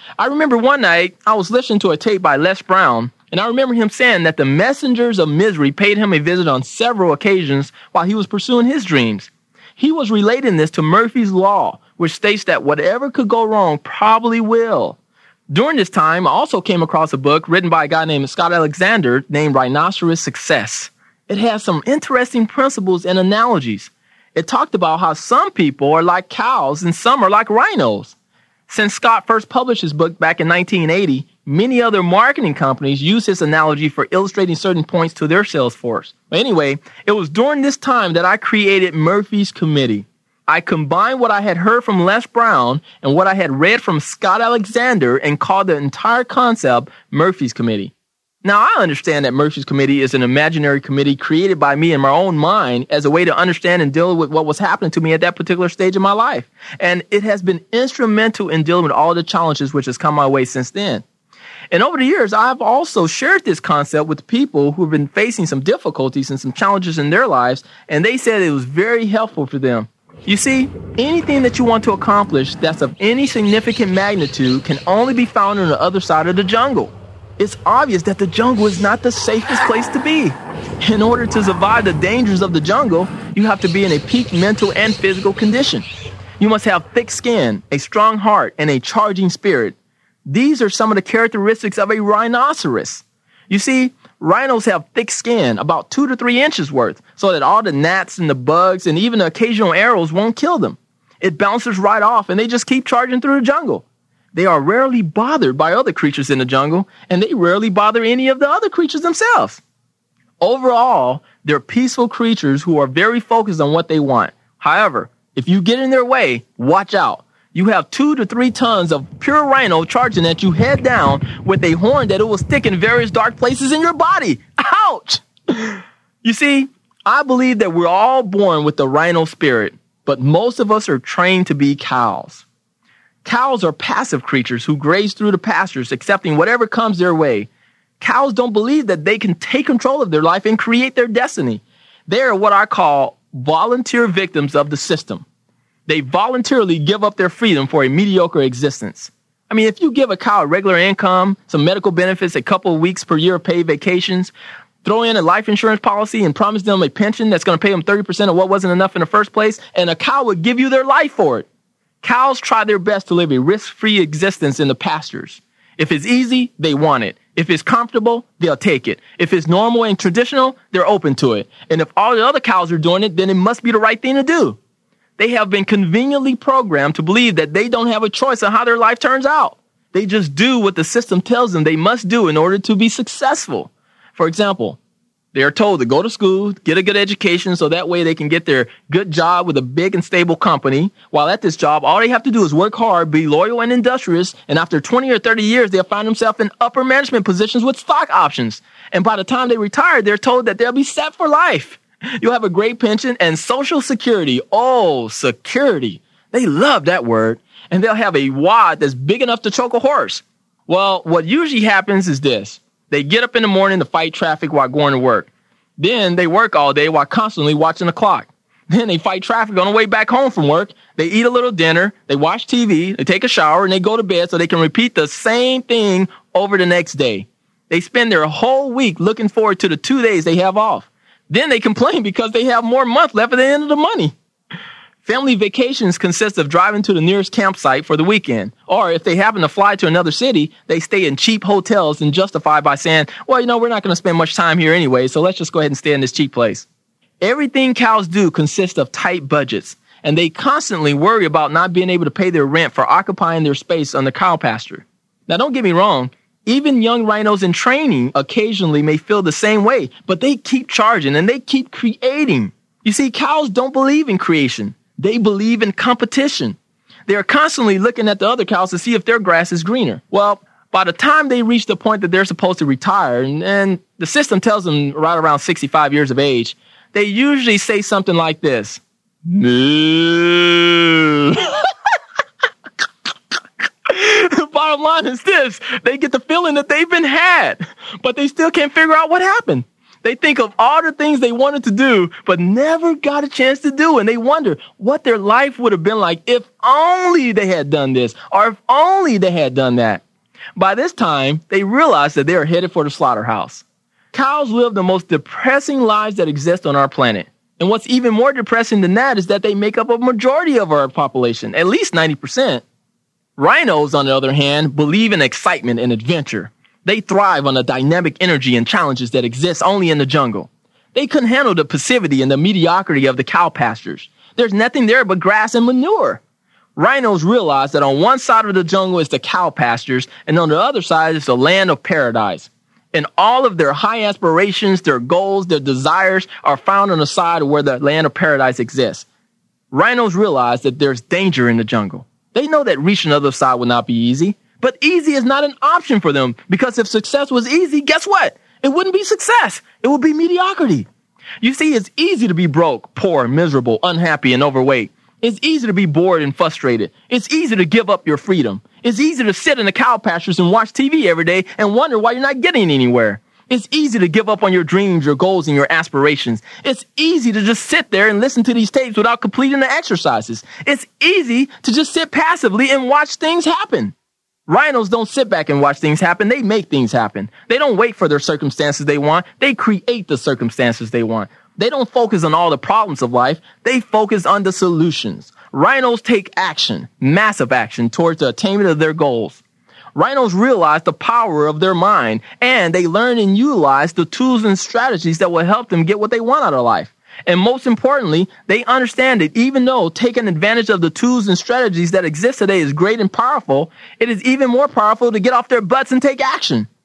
I remember one night I was listening to a tape by Les Brown, and I remember him saying that the messengers of misery paid him a visit on several occasions while he was pursuing his dreams. He was relating this to Murphy's Law, which states that whatever could go wrong probably will. During this time, I also came across a book written by a guy named Scott Alexander named Rhinoceros Success. It has some interesting principles and analogies. It talked about how some people are like cows and some are like rhinos. Since Scott first published his book back in 1980, many other marketing companies use this analogy for illustrating certain points to their sales force. But anyway, it was during this time that I created Murphy's Committee. I combined what I had heard from Les Brown and what I had read from Scott Alexander and called the entire concept Murphy's Committee. Now, I understand that Murphy's Committee is an imaginary committee created by me in my own mind as a way to understand and deal with what was happening to me at that particular stage of my life. And it has been instrumental in dealing with all the challenges which has come my way since then. And over the years, I've also shared this concept with people who have been facing some difficulties and some challenges in their lives, and they said it was very helpful for them. You see, anything that you want to accomplish that's of any significant magnitude can only be found on the other side of the jungle. It's obvious that the jungle is not the safest place to be. In order to survive the dangers of the jungle, you have to be in a peak mental and physical condition. You must have thick skin, a strong heart, and a charging spirit. These are some of the characteristics of a rhinoceros. You see, rhinos have thick skin, about 2 to 3 inches worth, so that all the gnats and the bugs and even the occasional arrows won't kill them. It bounces right off and they just keep charging through the jungle. They are rarely bothered by other creatures in the jungle, and they rarely bother any of the other creatures themselves. Overall, they're peaceful creatures who are very focused on what they want. However, if you get in their way, watch out. You have 2 to 3 tons of pure rhino charging at you head down with a horn that it will stick in various dark places in your body. Ouch! You see, I believe that we're all born with the rhino spirit, but most of us are trained to be cows. Cows are passive creatures who graze through the pastures, accepting whatever comes their way. Cows don't believe that they can take control of their life and create their destiny. They are what I call volunteer victims of the system. They voluntarily give up their freedom for a mediocre existence. I mean, if you give a cow a regular income, some medical benefits, a couple of weeks per year of paid vacations, throw in a life insurance policy and promise them a pension that's going to pay them 30% of what wasn't enough in the first place, and a cow would give you their life for it. Cows try their best to live a risk-free existence in the pastures. If it's easy, they want it. If it's comfortable, they'll take it. If it's normal and traditional, they're open to it. And if all the other cows are doing it, then it must be the right thing to do. They have been conveniently programmed to believe that they don't have a choice on how their life turns out. They just do what the system tells them they must do in order to be successful. For example, they are told to go to school, get a good education, so that way they can get their good job with a big and stable company. While at this job, all they have to do is work hard, be loyal and industrious, and after 20 or 30 years, they'll find themselves in upper management positions with stock options. And by the time they retire, they're told that they'll be set for life. You'll have a great pension and Social Security. Oh, security. They love that word. And they'll have a wad that's big enough to choke a horse. Well, what usually happens is this. They get up in the morning to fight traffic while going to work. Then they work all day while constantly watching the clock. Then they fight traffic on the way back home from work. They eat a little dinner. They watch TV. They take a shower and they go to bed so they can repeat the same thing over the next day. They spend their whole week looking forward to the 2 days they have off. Then they complain because they have more month left at the end of the money. Family vacations consist of driving to the nearest campsite for the weekend. Or if they happen to fly to another city, they stay in cheap hotels and justify by saying, well, we're not going to spend much time here anyway, so let's just go ahead and stay in this cheap place. Everything cows do consists of tight budgets, and they constantly worry about not being able to pay their rent for occupying their space on the cow pasture. Now, don't get me wrong. Even young rhinos in training occasionally may feel the same way, but they keep charging and they keep creating. You see, cows don't believe in creation. They believe in competition. They are constantly looking at the other cows to see if their grass is greener. Well, by the time they reach the point that they're supposed to retire, and the system tells them right around 65 years of age, they usually say something like this. Moo. The bottom line is this. They get the feeling that they've been had, but they still can't figure out what happened. They think of all the things they wanted to do, but never got a chance to do. And they wonder what their life would have been like if only they had done this, or if only they had done that. By this time, they realize that they are headed for the slaughterhouse. Cows live the most depressing lives that exist on our planet. And what's even more depressing than that is that they make up a majority of our population, at least 90%. Rhinos, on the other hand, believe in excitement and adventure. They thrive on the dynamic energy and challenges that exist only in the jungle. They couldn't handle the passivity and the mediocrity of the cow pastures. There's nothing there but grass and manure. Rhinos realize that on one side of the jungle is the cow pastures, and on the other side is the land of paradise. And all of their high aspirations, their goals, their desires are found on the side where the land of paradise exists. Rhinos realize that there's danger in the jungle. They know that reaching the other side will not be easy. But easy is not an option for them, because if success was easy, guess what? It wouldn't be success. It would be mediocrity. You see, it's easy to be broke, poor, miserable, unhappy, and overweight. It's easy to be bored and frustrated. It's easy to give up your freedom. It's easy to sit in the cow pastures and watch TV every day and wonder why you're not getting anywhere. It's easy to give up on your dreams, your goals, and your aspirations. It's easy to just sit there and listen to these tapes without completing the exercises. It's easy to just sit passively and watch things happen. Rhinos don't sit back and watch things happen. They make things happen. They don't wait for their circumstances they want. They create the circumstances they want. They don't focus on all the problems of life. They focus on the solutions. Rhinos take action, massive action, towards the attainment of their goals. Rhinos realize the power of their mind, and they learn and utilize the tools and strategies that will help them get what they want out of life. And most importantly, they understand that even though taking advantage of the tools and strategies that exist today is great and powerful, it is even more powerful to get off their butts and take action.